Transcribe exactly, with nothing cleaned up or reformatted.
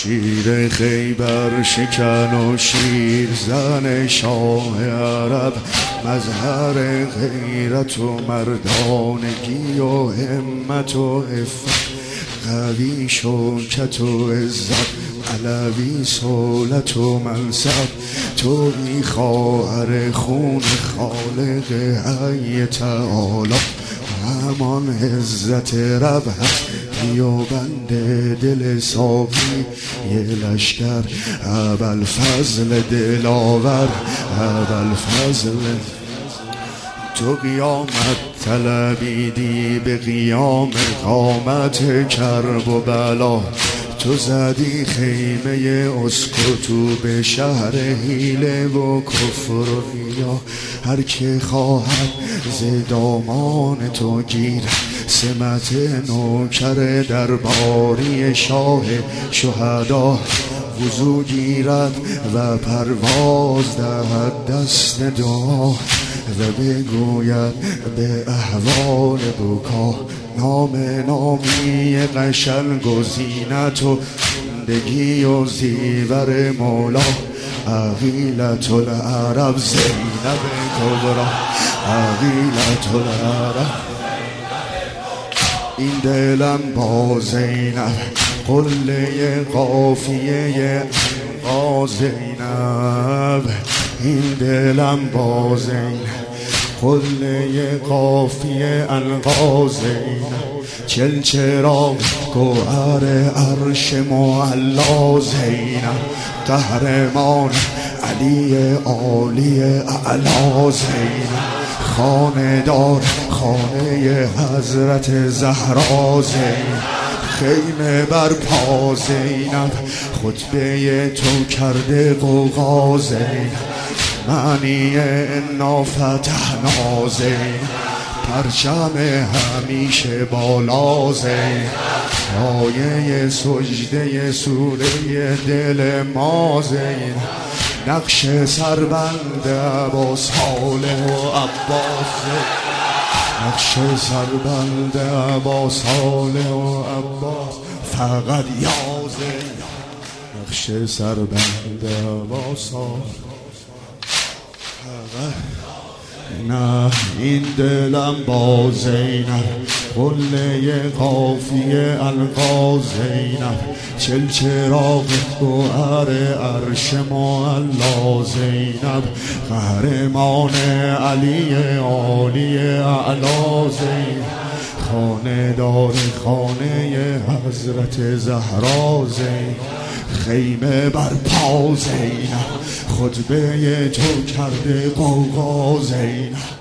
شیر خیبر شکن و شیر زن شاه عرب، مظهر غیرت و مردانگی و همت و عفت، قوی شوکت و عزت، علوی صولت و منصب، توی خواهر خون خالق حی تعالی، همان عزت رب هست پیوبند دل صافی یه لشکر، ابوالفضل دلاور، ابوالفضل. تو قیامت طلبیدی به قیام قامت کرب و بلا، تو زدی خیمه اسکوتو به شهر حیله و کفر و ریا. هر که خواهد ز دامان تو گیر، سمت نوکر درباری شاه شهدا، وضو گیرد و پرواز دهد دست دعا، و بگوید به احوال بکا، نام نامی قشنگ و زینت و زندگی و زیور مولا، عقیلت العرب زینب کبرا، عقیلت العرب. این دلم با زینب قله قافیه با زینب، این دلم با زینب قله قافیه القا زینب، چل چراغ گوهر عرش معلا زینب، قهرمان علی عالی اعلا زینب، خانه دار خانه حضرت زهرا زینب، خیمه بر پا زینب، خطبه تو کرده غوغا زینب، معنی انا فتحنا زینب، پرچم همیشه بالا زینب، پایه سجده سوره دل ما زینب، نقش سربند عباس صالح و عباس زینب، نقش سربند عباس صالح و عباس فقط یا زینب، نقش سربند عباس صالح فقط. نه این دلم با زینب قله قافیه القا زینب، چل چراغ گوهر عرش معلا زینب، قهرمان علی عالی اعلا زینب، خانه دار خانه حضرت زهرا زینب، خیمه بر پا زینب، خطبه تو کرده غوغا زینب.